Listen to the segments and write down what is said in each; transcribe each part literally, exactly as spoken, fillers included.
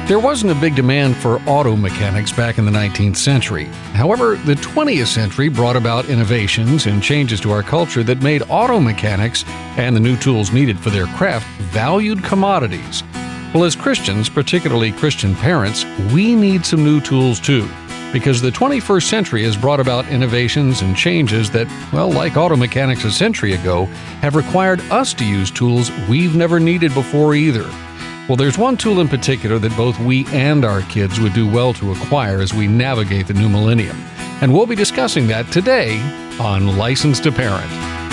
There wasn't a big demand for auto mechanics back in the nineteenth century. However, the twentieth century brought about innovations and changes to our culture that made auto mechanics and the new tools needed for their craft valued commodities. Well, as Christians, particularly Christian parents, we need some new tools too, because the twenty-first century has brought about innovations and changes that, well, like auto mechanics a century ago, have required us to use tools we've never needed before either. Well, there's one tool in particular that both we and our kids would do well to acquire as we navigate the new millennium. And we'll be discussing that today on License to Parent.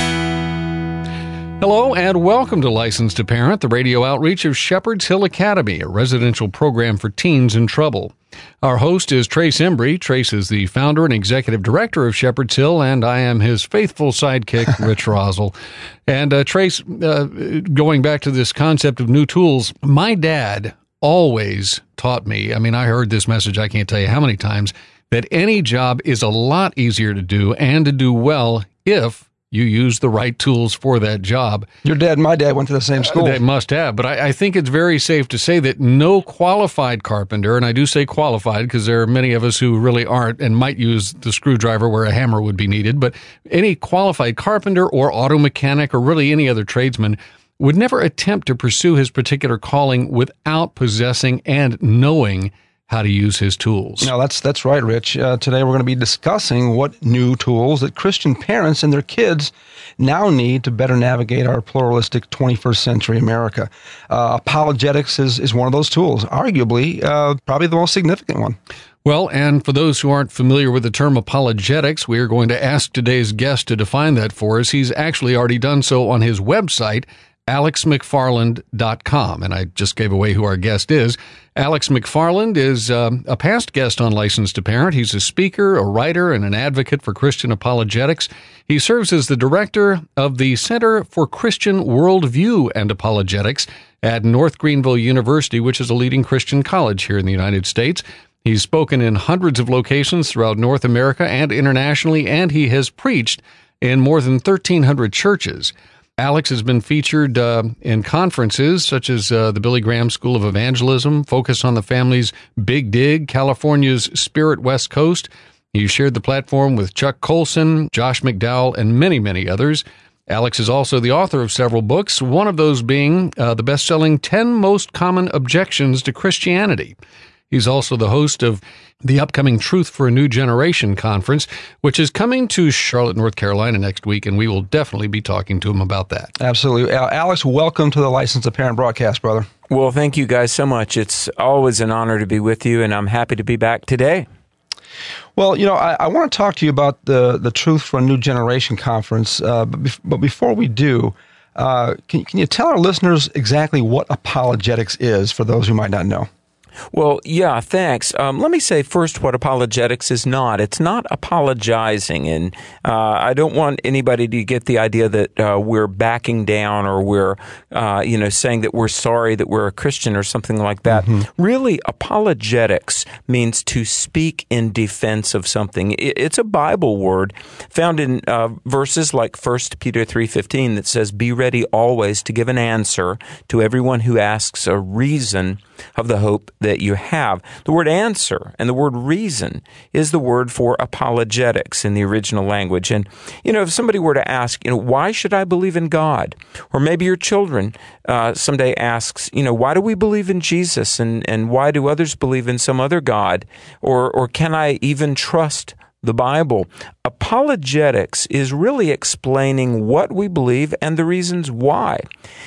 Hello and welcome to License to Parent, the radio outreach of Shepherd's Hill Academy, a residential program for teens in trouble. Our host is Trace Embry. Trace is the founder and executive director of Shepherd's Hill, and I am his faithful sidekick, Rich Rosel. And uh, Trace, uh, going back to this concept of new tools, my dad always taught me, I mean, I heard this message, I can't tell you how many times, that any job is a lot easier to do and to do well if you use the right tools for that job. Your dad and my dad went to the same school. Uh, they must have, but I, I think it's very safe to say that no qualified carpenter, and I do say qualified because there are many of us who really aren't and might use the screwdriver where a hammer would be needed, but any qualified carpenter or auto mechanic or really any other tradesman would never attempt to pursue his particular calling without possessing and knowing how to use his tools. No, that's that's right, Rich. Uh, today we're going to be discussing what new tools that Christian parents and their kids now need to better navigate our pluralistic twenty-first century America. Uh, apologetics is, is one of those tools, arguably uh, probably the most significant one. Well, and for those who aren't familiar with the term apologetics, we are going to ask today's guest to define that for us. He's actually already done so on his website, alex mcfarland dot com, and I just gave away who our guest is. Alex McFarland is um, a past guest on License to Parent. He's a speaker, a writer, and an advocate for Christian apologetics. He serves as the director of the Center for Christian Worldview and Apologetics at North Greenville University, which is a leading Christian college here in the United States. He's spoken in hundreds of locations throughout North America and internationally, and he has preached in more than thirteen hundred churches. Alex has been featured uh, in conferences such as uh, the Billy Graham School of Evangelism, Focus on the Family's Big Dig, California's Spirit West Coast. He shared the platform with Chuck Colson, Josh McDowell, and many, many others. Alex is also the author of several books, one of those being uh, the best-selling ten Most Common Objections to Christianity. He's also the host of the upcoming Truth for a New Generation conference, which is coming to Charlotte, North Carolina next week, and we will definitely be talking to him about that. Absolutely. Uh, Alex, welcome to the License to Parent broadcast, brother. Well, thank you guys so much. It's always an honor to be with you, and I'm happy to be back today. Well, you know, I, I want to talk to you about the, the Truth for a New Generation conference, uh, but, bef- but before we do, uh, can, can you tell our listeners exactly what apologetics is for those who might not know? Well, yeah, thanks. Um, let me say first what apologetics is not. It's not apologizing, and uh, I don't want anybody to get the idea that uh, we're backing down or we're, uh, you know, saying that we're sorry that we're a Christian or something like that. Mm-hmm. Really, apologetics means to speak in defense of something. It's a Bible word found in uh, verses like First Peter three fifteen that says, "Be ready always to give an answer to everyone who asks a reason of the hope that you have." The word answer and the word reason is the word for apologetics in the original language. And, you know, if somebody were to ask, you know, why should I believe in God? Or maybe your children uh, someday asks, you know, why do we believe in Jesus? And, and why do others believe in some other God? Or, or can I even trust the Bible? Apologetics is really explaining what we believe and the reasons why.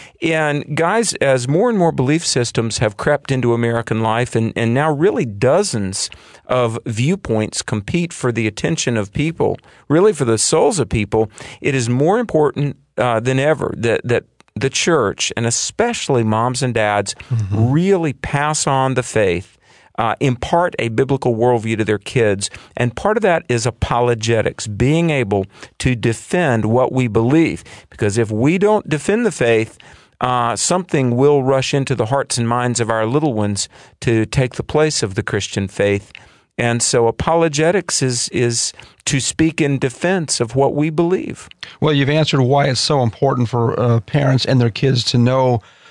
And guys, as more and more belief systems have crept into American life, and, and now really dozens of viewpoints compete for the attention of people, really for the souls of people, it is more important uh, than ever that, that the church, and especially moms and dads, mm-hmm. really pass on the faith, Uh, impart a biblical worldview to their kids. And part of that is apologetics, being able to defend what we believe. Because if we don't defend the faith, uh, something will rush into the hearts and minds of our little ones to take the place of the Christian faith. And so apologetics is is to speak in defense of what we believe. Well, you've answered why it's so important for uh, parents and their kids to know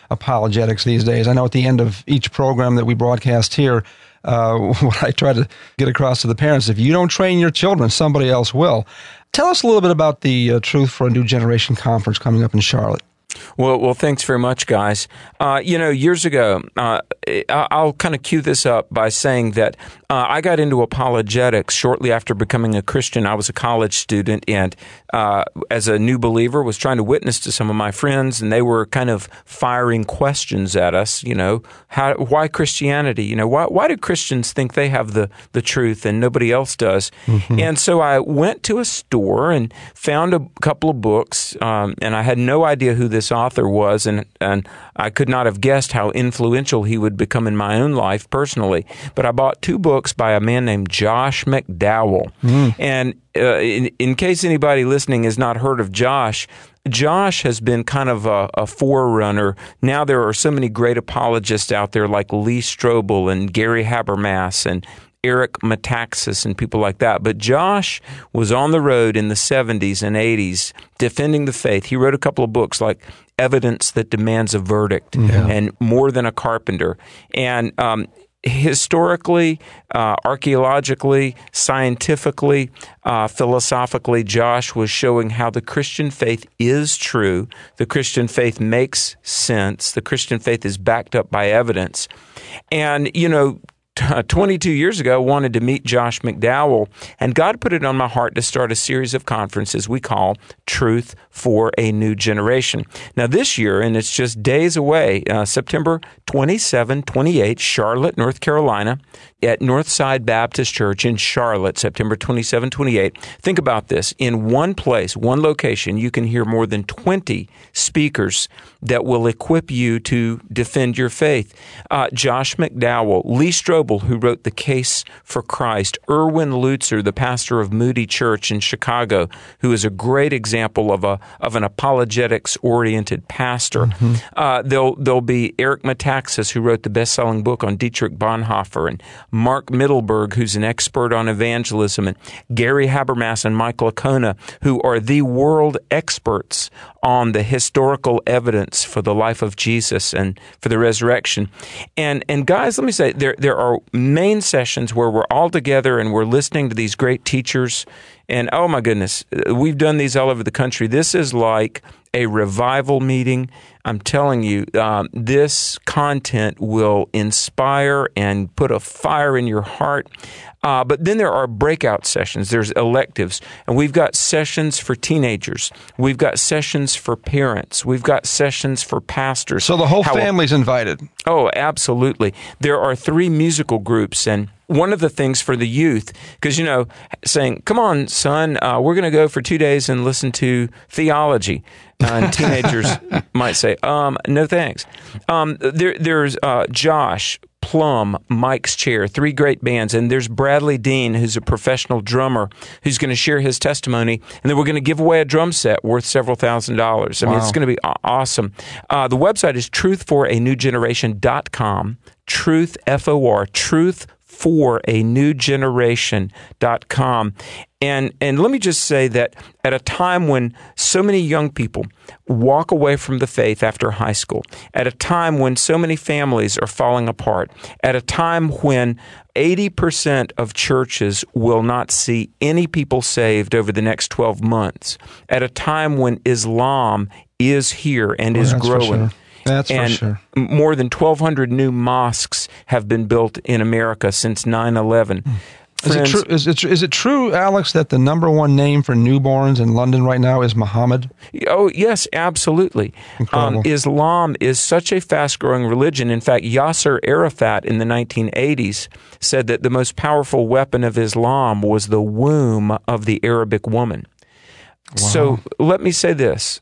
apologetics these days. I know at the end of each program that we broadcast here, uh, what I try to get across to the parents, if you don't train your children, somebody else will. Tell us a little bit about the uh, Truth for a New Generation conference coming up in Charlotte. Well, well, thanks very much, guys. Uh, you know, years ago, uh, I'll kind of cue this up by saying that uh, I got into apologetics shortly after becoming a Christian. I was a college student, and uh, as a new believer, was trying to witness to some of my friends, and they were kind of firing questions at us. You know, how, why Christianity? You know, why why do Christians think they have the the truth and nobody else does? Mm-hmm. And so I went to a store and found a couple of books, um, and I had no idea who this author was, and and I could not have guessed how influential he would become in my own life personally. But I bought two books by a man named Josh McDowell. Mm. And uh, in, in case anybody listening has not heard of Josh, Josh has been kind of a, a forerunner. Now there are so many great apologists out there like Lee Strobel and Gary Habermas and Eric Metaxas and people like that. But Josh was on the road in the seventies and eighties defending the faith. He wrote a couple of books like Evidence That Demands a Verdict yeah. and More Than a Carpenter. And um, historically, uh, archaeologically, scientifically, uh, philosophically, Josh was showing how the Christian faith is true. The Christian faith makes sense. The Christian faith is backed up by evidence. And, you know, twenty-two years ago, I wanted to meet Josh McDowell, and God put it on my heart to start a series of conferences we call Truth for a New Generation. Now this year, and it's just days away, uh, September twenty-seventh, twenty-eighth, Charlotte, North Carolina, at Northside Baptist Church in Charlotte, September twenty-seventh, twenty-eighth. Think about this. In one place, one location, you can hear more than twenty speakers that will equip you to defend your faith. Uh, Josh McDowell, Lee Strobel, who wrote The Case for Christ, Erwin Lutzer, the pastor of Moody Church in Chicago, who is a great example of a of an apologetics-oriented pastor. Mm-hmm. Uh, there'll, there'll be Eric Metaxas, who wrote the best-selling book on Dietrich Bonhoeffer, and Mark Mittelberg, who's an expert on evangelism, and Gary Habermas and Michael Licona, who are the world experts on the historical evidence for the life of Jesus and for the resurrection. And and guys, let me say, there there are main sessions where we're all together and we're listening to these great teachers. And oh my goodness, we've done these all over the country. This is like a revival meeting. I'm telling you, um, this content will inspire and put a fire in your heart. Uh, but then there are breakout sessions. There's electives. And we've got sessions for teenagers. We've got sessions for parents. We've got sessions for pastors. So the whole How, family's invited. Oh, absolutely. There are three musical groups, and one of the things for the youth, because, you know, saying, come on, son, uh, we're going to go for two days and listen to theology. Uh, and teenagers might say, um, no thanks. Um, there, there's uh, Josh, Plum, Mike's Chair, three great bands. And there's Bradley Dean, who's a professional drummer, who's going to share his testimony. And then we're going to give away a drum set worth several thousand dollars. I wow. mean, it's going to be awesome. Uh, the website is truth for a new generation dot com. Truth, F O R, Truth for a new generation dot com. And and let me just say that at a time when so many young people walk away from the faith after high school, at a time when so many families are falling apart, at a time when eighty percent of churches will not see any people saved over the next twelve months, at a time when Islam is here and well, is growing. That's and for sure. More than twelve hundred new mosques have been built in America since nine eleven. Is it, true, is, it, is it true, Alex, that the number one name for newborns in London right now is Muhammad? Oh, yes, absolutely. Um, Islam is such a fast-growing religion. In fact, Yasser Arafat in the nineteen eighties said that the most powerful weapon of Islam was the womb of the Arabic woman. Wow. So let me say this.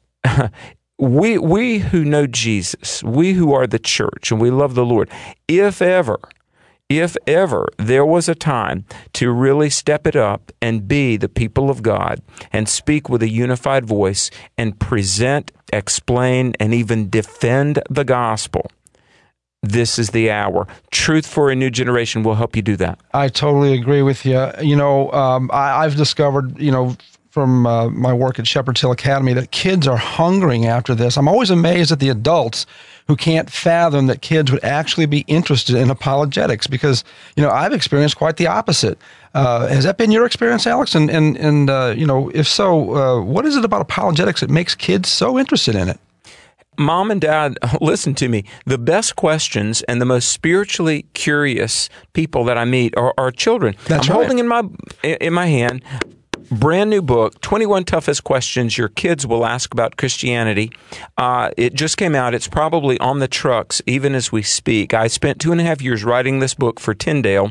We we who know Jesus, we who are the church, and we love the Lord, if ever, if ever there was a time to really step it up and be the people of God and speak with a unified voice and present, explain, and even defend the gospel, this is the hour. Truth for a New Generation will help you do that. I totally agree with you. You know, um, I, I've discovered, you know, from uh, my work at Shepherd's Hill Academy that kids are hungering after this. I'm always amazed at the adults who can't fathom that kids would actually be interested in apologetics because, you know, I've experienced quite the opposite. Uh, has that been your experience, Alex? And, and, and uh, you know, if so, uh, what is it about apologetics that makes kids so interested in it? Mom and Dad, listen to me. The best questions and the most spiritually curious people that I meet are, are children. That's I'm right. holding in my in my hand brand new book, twenty-one Toughest Questions Your Kids Will Ask About Christianity. Uh, it just came out. It's probably on the trucks even as we speak. I spent two and a half years writing this book for Tyndale.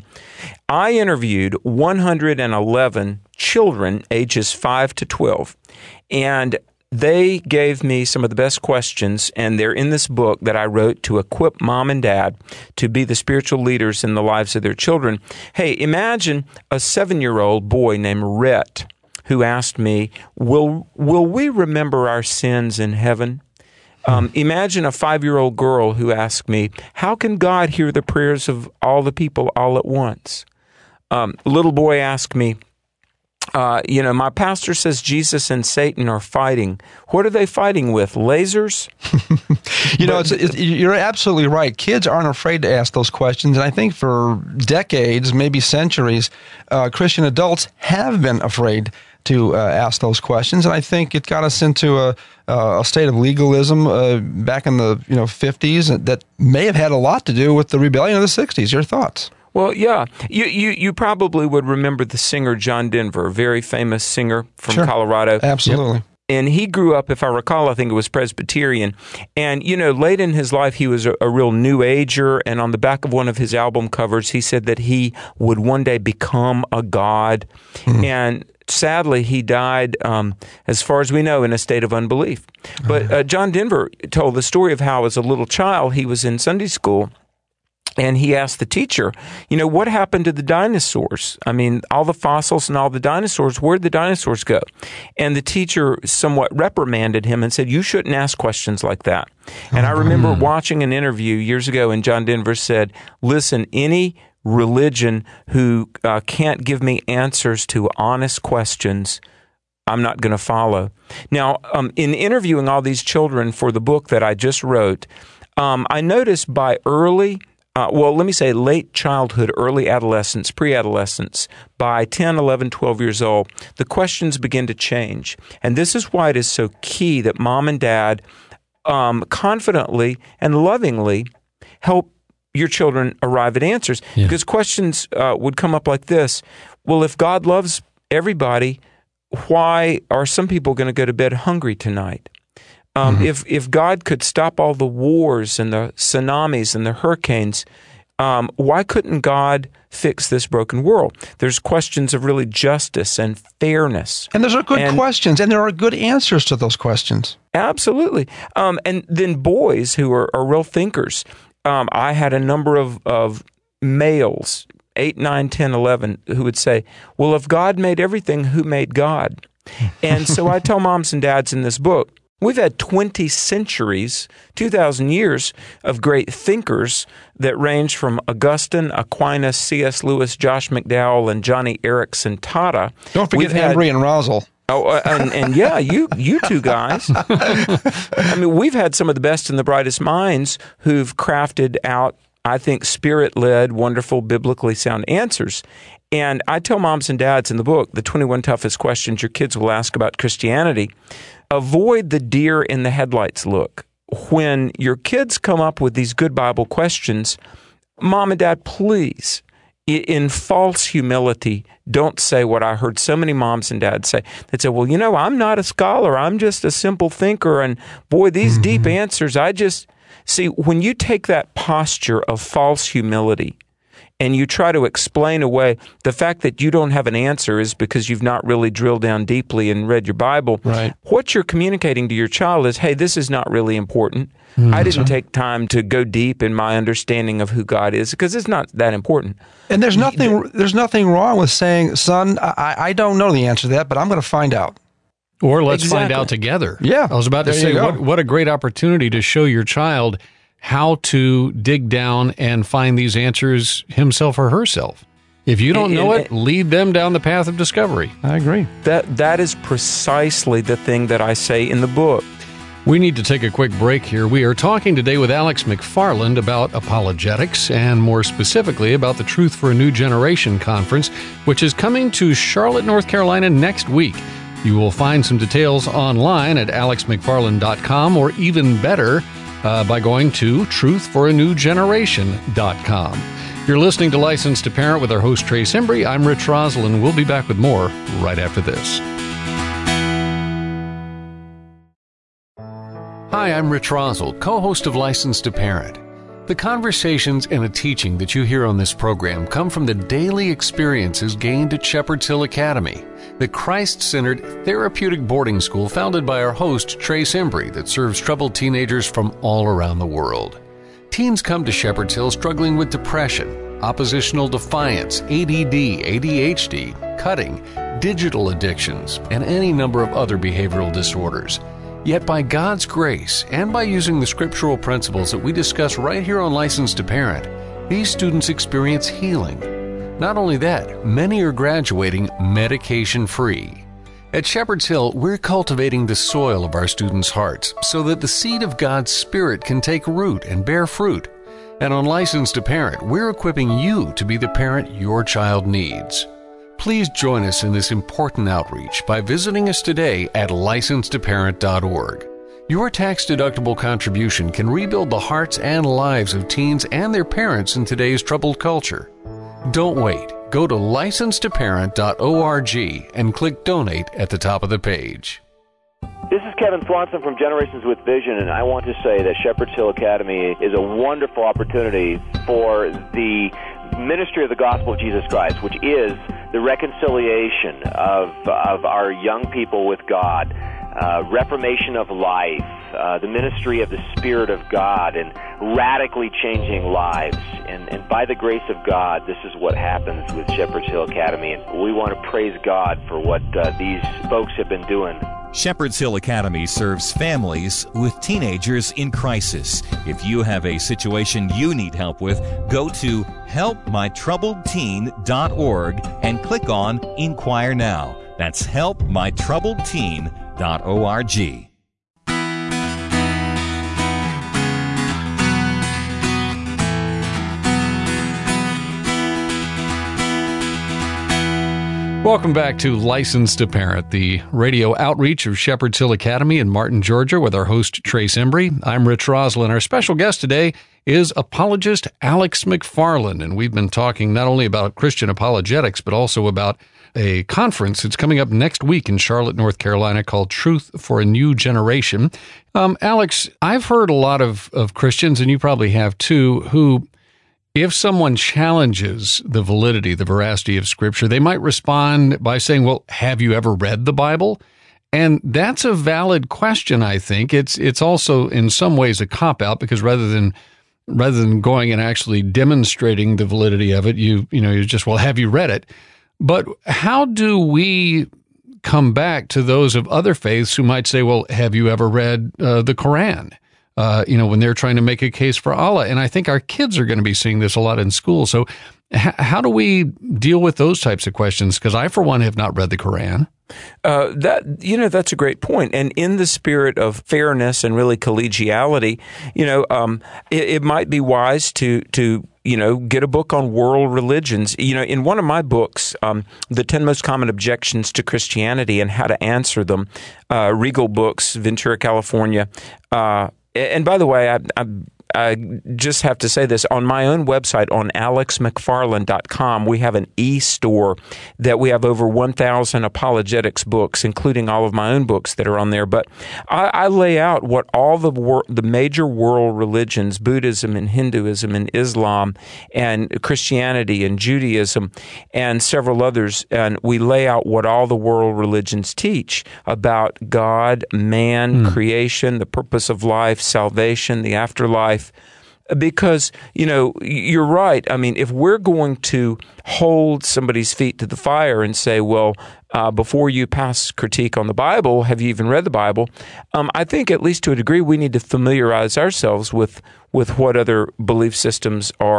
I interviewed one hundred eleven children ages five to twelve, and they gave me some of the best questions, and they're in this book that I wrote to equip mom and dad to be the spiritual leaders in the lives of their children. Hey, imagine a seven-year-old boy named Rhett who asked me, will, will we remember our sins in heaven? Um, imagine a five-year-old girl who asked me, how can God hear the prayers of all the people all at once? Um, a little boy asked me, Uh, you know, my pastor says Jesus and Satan are fighting. What are they fighting with? Lasers? you know, it's, it's, you're absolutely right. Kids aren't afraid to ask those questions. And I think for decades, maybe centuries, uh, Christian adults have been afraid to uh, ask those questions. And I think it got us into a, a state of legalism uh, back in the you know fifties that may have had a lot to do with the rebellion of the sixties. Your thoughts? Well, yeah. You, you you probably would remember the singer John Denver, a very famous singer from Sure. Colorado. Absolutely. Yep. And he grew up, if I recall, I think it was Presbyterian. And, you know, late in his life, he was a, a real new ager. And on the back of one of his album covers, he said that he would one day become a god. Mm-hmm. And sadly, he died, um, as far as we know, in a state of unbelief. But uh, John Denver told the story of how, as a little child, he was in Sunday school. And he asked the teacher, you know, what happened to the dinosaurs? I mean, all the fossils and all the dinosaurs, where'd the dinosaurs go? And the teacher somewhat reprimanded him and said, you shouldn't ask questions like that. And I remember watching an interview years ago, and John Denver said, listen, any religion who uh, can't give me answers to honest questions, I'm not going to follow. Now, um, in interviewing all these children for the book that I just wrote, um, I noticed by early Uh, well, let me say late childhood, early adolescence, pre-adolescence, by ten, eleven, twelve years old, the questions begin to change. And this is why it is so key that mom and dad um, confidently and lovingly help your children arrive at answers. Yeah. Because questions uh, would come up like this. Well, if God loves everybody, why are some people going to go to bed hungry tonight? Um, mm-hmm. If if God could stop all the wars and the tsunamis and the hurricanes, um, why couldn't God fix this broken world? There's questions of really justice and fairness. And those are good and, questions, and there are good answers to those questions. Absolutely. Um, and then boys who are, are real thinkers. Um, I had a number of, of males, eight, nine, ten, eleven, who would say, well, if God made everything, who made God? And so I tell moms and dads in this book, we've had twenty centuries, two thousand years of great thinkers that range from Augustine, Aquinas, C S Lewis, Josh McDowell, and Johnny Erickson Tata. Don't forget Embry and Rosal. Oh, uh, and, and yeah, you you two guys. I mean, we've had some of the best and the brightest minds who've crafted out, I think, spirit-led, wonderful, biblically sound answers. And I tell moms and dads in the book, the twenty-one toughest questions your kids will ask about Christianity, avoid the deer in the headlights look. When your kids come up with these good Bible questions, mom and dad, please, in false humility, don't say what I heard so many moms and dads say. They say, well, you know, I'm not a scholar. I'm just a simple thinker. And boy, these mm-hmm. deep answers, I just... See, when you take that posture of false humility and you try to explain away the fact that you don't have an answer is because you've not really drilled down deeply and read your Bible, right. What you're communicating to your child is, hey, this is not really important. Mm-hmm. I didn't take time to go deep in my understanding of who God is because it's not that important. And there's nothing there's nothing wrong with saying, son, I, I don't know the answer to that, but I'm going to find out. Or let's exactly. find out together. Yeah. I was about to there say, what, what a great opportunity to show your child how to dig down and find these answers himself or herself. If you don't And- know and- it, lead them down the path of discovery. I agree. That that is precisely the thing that I say in the book. We need to take a quick break here. We are talking today with Alex McFarland about apologetics and more specifically about the Truth for a New Generation conference, which is coming to Charlotte, North Carolina next week. You will find some details online at alex mcfarland dot com or even better uh, by going to truth for a new generation dot com. You're listening to Licensed to Parent with our host Trace Embry. I'm Rich Rosalind. We'll be back with more right after this. Hi, I'm Rich Rosal, co-host of Licensed to Parent. The conversations and the teaching that you hear on this program come from the daily experiences gained at Shepherd's Hill Academy, the Christ-centered therapeutic boarding school founded by our host, Trace Embry, that serves troubled teenagers from all around the world. Teens come to Shepherd's Hill struggling with depression, oppositional defiance, A D D, A D H D, cutting, digital addictions, and any number of other behavioral disorders. Yet by God's grace and by using the scriptural principles that we discuss right here on Licensed to Parent, these students experience healing. Not only that, many are graduating medication-free. At Shepherd's Hill, we're cultivating the soil of our students' hearts so that the seed of God's Spirit can take root and bear fruit. And on Licensed to Parent, we're equipping you to be the parent your child needs. Please join us in this important outreach by visiting us today at licensed to parent dot org. Your tax-deductible contribution can rebuild the hearts and lives of teens and their parents in today's troubled culture. Don't wait. Go to licensed to parent dot org and click Donate at the top of the page. This is Kevin Swanson from Generations with Vision, and I want to say that Shepherd's Hill Academy is a wonderful opportunity for the ministry of the gospel of Jesus Christ, which is the reconciliation of of our young people with God, uh, reformation of life, uh, the ministry of the Spirit of God, and radically changing lives. And, and by the grace of God, this is what happens with Shepherd's Hill Academy, and we want to praise God for what uh, these folks have been doing. Shepherd's Hill Academy serves families with teenagers in crisis. If you have a situation you need help with, go to help my troubled teen dot org and click on Inquire Now. That's help my troubled teen dot org. Welcome back to Licensed to Parent, the radio outreach of Shepherd's Hill Academy in Martin, Georgia, with our host, Trace Embry. I'm Rich Rosalind. Our special guest today is apologist Alex McFarland, and we've been talking not only about Christian apologetics, but also about a conference that's coming up next week in Charlotte, North Carolina, called Truth for a New Generation. Um, Alex, I've heard a lot of, of Christians, and you probably have too, who, if someone challenges the validity, the veracity of Scripture, they might respond by saying, well, have you ever read the Bible? And that's a valid question, I think. It's it's also in some ways a cop-out, because rather than rather than going and actually demonstrating the validity of it, you you know, you just, well, have you read it? But how do we come back to those of other faiths who might say, well, have you ever read uh, the Quran? Uh, you know, when they're trying to make a case for Allah. And I think our kids are going to be seeing this a lot in school. So h- how do we deal with those types of questions? Because I, for one, have not read the Quran. Uh, that you know, that's a great point. And in the spirit of fairness and really collegiality, you know, um, it, it might be wise to to you know get a book on world religions. You know, in one of my books, um, The ten Most Common Objections to Christianity and How to Answer Them, uh, Regal Books, Ventura, California. Uh, and by the way, I, I I just have to say this. On my own website, on alex mcfarland dot com, we have an e-store that we have over one thousand apologetics books, including all of my own books that are on there. But I, I lay out what all the wor- the major world religions, Buddhism and Hinduism and Islam and Christianity and Judaism and several others, and we lay out what all the world religions teach about God, man, mm. creation, the purpose of life, salvation, the afterlife. Because, you know, you're right. I mean, if we're going to hold somebody's feet to the fire and say, well, uh, before you pass critique on the Bible, have you even read the Bible? Um, I think, at least to a degree, we need to familiarize ourselves with with what other belief systems are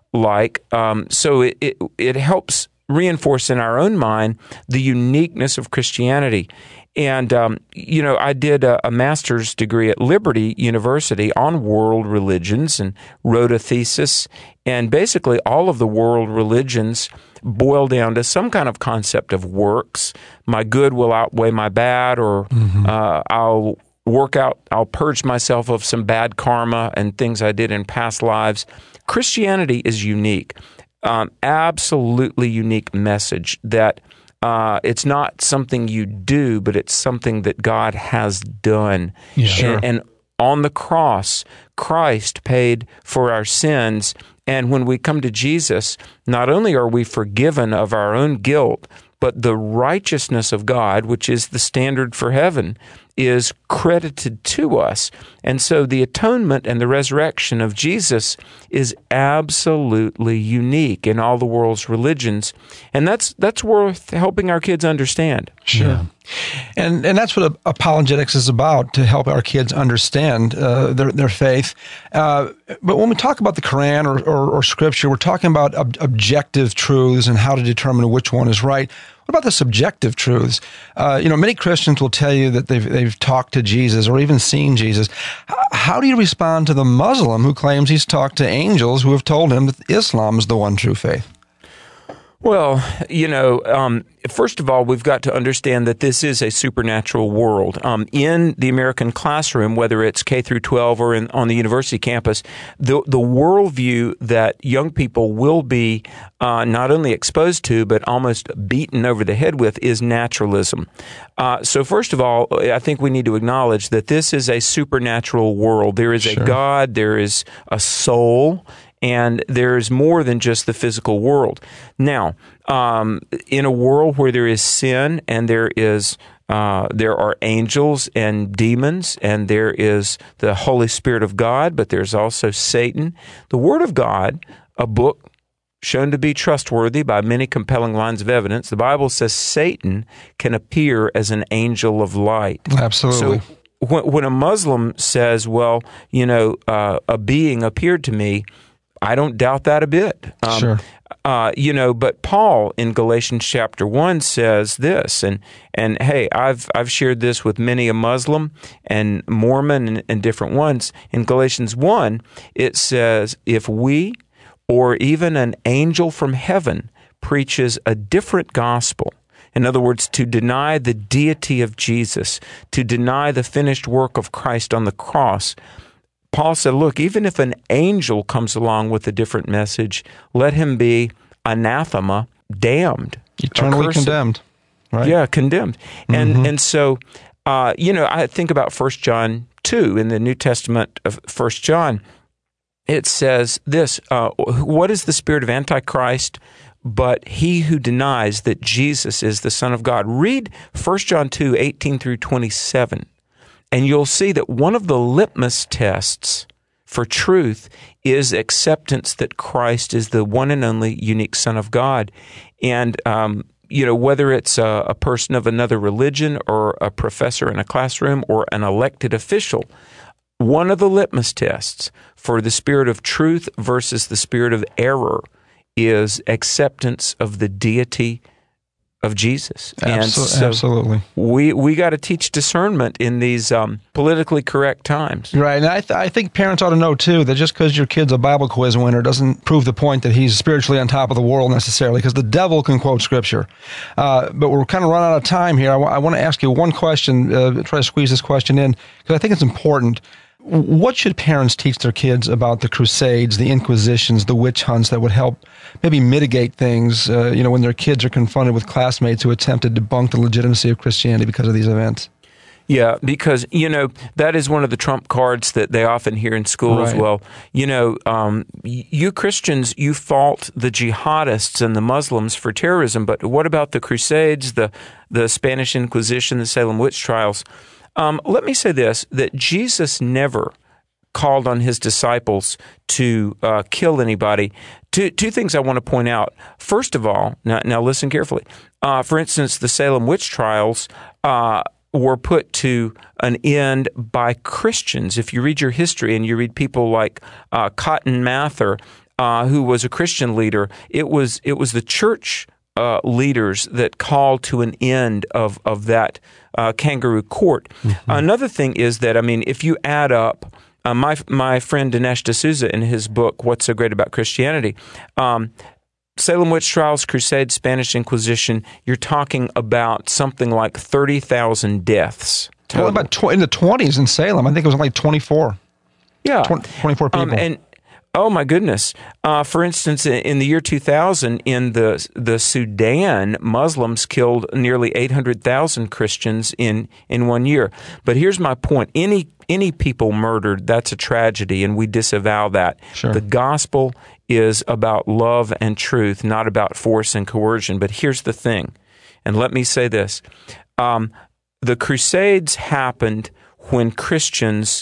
like. Um, so it, it it helps reinforce in our own mind the uniqueness of Christianity. And, um, you know, I did a, a master's degree at Liberty University on world religions and wrote a thesis. And basically all of the world religions boil down to some kind of concept of works. My good will outweigh my bad, or mm-hmm. uh, I'll work out, I'll purge myself of some bad karma and things I did in past lives. Christianity is unique, um, absolutely unique message that Uh, it's not something you do, but it's something that God has done. Yeah, sure. and, and on the cross, Christ paid for our sins. And when we come to Jesus, not only are we forgiven of our own guilt, but the righteousness of God, which is the standard for heaven, is credited to us. And so the atonement and the resurrection of Jesus is absolutely unique in all the world's religions. And that's that's worth helping our kids understand. Sure. Yeah. And and that's what apologetics is about, to help our kids understand uh, their their faith. Uh, but when we talk about the Quran or, or, or Scripture, we're talking about ob- objective truths and how to determine which one is right. What about the subjective truths? Uh, you know, many Christians will tell you that they've they've talked to Jesus or even seen Jesus. How do you respond to the Muslim who claims he's talked to angels who have told him that Islam is the one true faith? Well, you know, um, first of all, we've got to understand that this is a supernatural world. Um, in the American classroom, whether it's K through twelve or in, on the university campus, the the worldview that young people will be uh, not only exposed to, but almost beaten over the head with is naturalism. Uh, so first of all, I think we need to acknowledge that this is a supernatural world. There is Sure. a God, there is a soul, and there's more than just the physical world. Now, um, in a world where there is sin and there is uh, there are angels and demons and there is the Holy Spirit of God, but there's also Satan. The Word of God, a book shown to be trustworthy by many compelling lines of evidence, the Bible says Satan can appear as an angel of light. Absolutely. So when, when a Muslim says, well, you know, uh, a being appeared to me, I don't doubt that a bit. Um, sure. Uh, you know, but Paul in Galatians chapter one says this, and and hey, I've I've shared this with many a Muslim and Mormon and, and different ones. In Galatians one, it says, if we or even an angel from heaven preaches a different gospel, in other words, to deny the deity of Jesus, to deny the finished work of Christ on the cross, Paul said, look, even if an angel comes along with a different message, let him be anathema, damned. Eternally accursed. condemned. Right? Yeah, condemned. And Mm-hmm. and so, uh, you know, I think about First John two in the New Testament of First John. It says this, uh, what is the spirit of Antichrist but he who denies that Jesus is the Son of God? Read First John two, eighteen through twenty-seven. And you'll see that one of the litmus tests for truth is acceptance that Christ is the one and only unique Son of God. And, um, you know, whether it's a, a person of another religion or a professor in a classroom or an elected official, one of the litmus tests for the spirit of truth versus the spirit of error is acceptance of the deity of Jesus. Absol- and so absolutely. We we got to teach discernment in these um, politically correct times. Right, and I, th- I think parents ought to know, too, that just because your kid's a Bible quiz winner doesn't prove the point that he's spiritually on top of the world necessarily, because the devil can quote Scripture. Uh, but we're kind of running out of time here. I, w- I want to ask you one question, uh, try to squeeze this question in, because I think it's important. What should parents teach their kids about the Crusades, the Inquisitions, the witch hunts that would help maybe mitigate things, uh, you know, when their kids are confronted with classmates who attempt to debunk the legitimacy of Christianity because of these events? Yeah, because, you know, that is one of the trump cards that they often hear in schools. Right. Well, you know, um, you Christians, you fault the jihadists and the Muslims for terrorism, but what about the Crusades, the, the Spanish Inquisition, the Salem witch trials? Um, let me say this, that Jesus never called on his disciples to uh, kill anybody. Two, two things I want to point out. First of all, now, now listen carefully. Uh, for instance, the Salem witch trials uh, were put to an end by Christians. If you read your history and you read people like uh, Cotton Mather, uh, who was a Christian leader. It was it was the church uh, leaders that called to an end of of that uh, kangaroo court. Mm-hmm. Another thing is that, I mean, if you add up, uh, my my friend Dinesh D'Souza in his book "What's So Great About Christianity," um, Salem Witch Trials, Crusade, Spanish Inquisition, you're talking about something like thirty thousand deaths. Well, about tw- in the twenties in Salem, I think it was only twenty-four. Yeah. twenty-four people. Um, and oh my goodness. Uh, for instance, in the year two thousand, in the the Sudan, Muslims killed nearly eight hundred thousand Christians in, in one year. But here's my point. Any any people murdered, that's a tragedy, and we disavow that. Sure. The gospel is about love and truth, not about force and coercion. But here's the thing, and let me say this. Um, the Crusades happened when Christians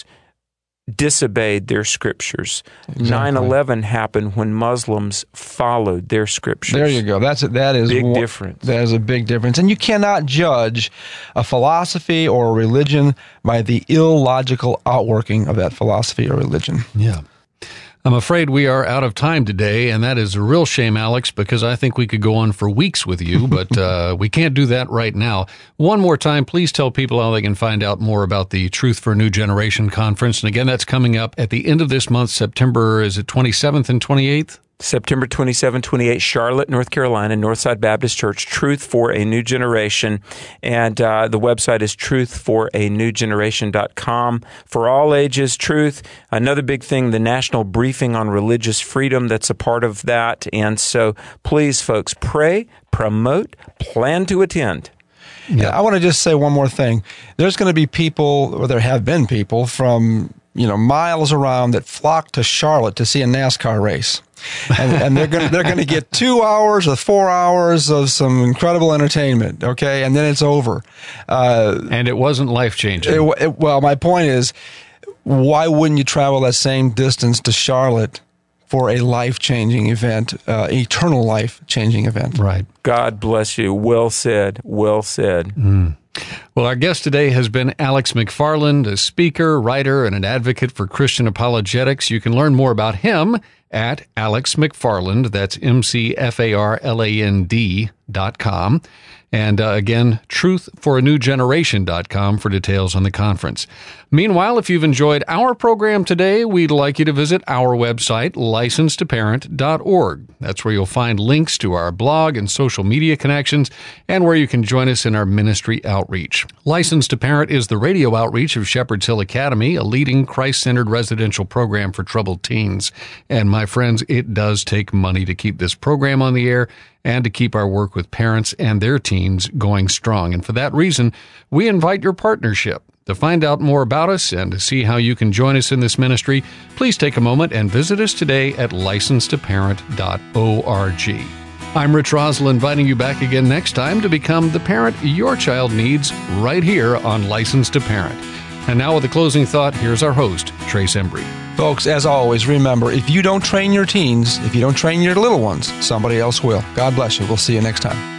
disobeyed their scriptures. Exactly. nine eleven happened when Muslims followed their scriptures. There you go. That's that is big one, difference. That is a big difference. And you cannot judge a philosophy or a religion by the illogical outworking of that philosophy or religion. Yeah. I'm afraid we are out of time today, and that is a real shame, Alex, because I think we could go on for weeks with you, but uh, we can't do that right now. One more time, please tell people how they can find out more about the Truth for a New Generation conference. And again, that's coming up at the end of this month, September, is it twenty-seventh and twenty-eighth? September twenty-seventh, twenty-eighth, Charlotte, North Carolina, Northside Baptist Church, Truth for a New Generation. And uh, the website is truth for a new generation dot com. For all ages, truth. Another big thing, the National Briefing on Religious Freedom, that's a part of that. And so please, folks, pray, promote, plan to attend. Yeah, I want to just say one more thing. There's going to be people, or there have been people from, you know, miles around that flock to Charlotte to see a NASCAR race. and, and they're going to they're going to get two hours or four hours of some incredible entertainment, okay, and then it's over. Uh, and it wasn't life changing. It, it, well, my point is, why wouldn't you travel that same distance to Charlotte for a life changing event, uh, eternal life changing event? Right. God bless you. Well said. Well said. Mm. Well, our guest today has been Alex McFarland, a speaker, writer, and an advocate for Christian apologetics. You can learn more about him at Alex McFarland, that's M C F A R L A N D dot com. And uh, again, truth for a new generation dot com for details on the conference. Meanwhile, if you've enjoyed our program today, we'd like you to visit our website, licensed to parent dot org. That's where you'll find links to our blog and social media connections, and where you can join us in our ministry outreach. Licensed to Parent is the radio outreach of Shepherd's Hill Academy, a leading Christ-centered residential program for troubled teens. And my friends, it does take money to keep this program on the air and to keep our work with parents and their teens going strong. And for that reason, we invite your partnership. To find out more about us and to see how you can join us in this ministry, please take a moment and visit us today at licensed to parent dot org. I'm Rich Rosell, inviting you back again next time to become the parent your child needs right here on Licensed to Parent. And now with a closing thought, here's our host, Trace Embry. Folks, as always, remember, if you don't train your teens, if you don't train your little ones, somebody else will. God bless you. We'll see you next time.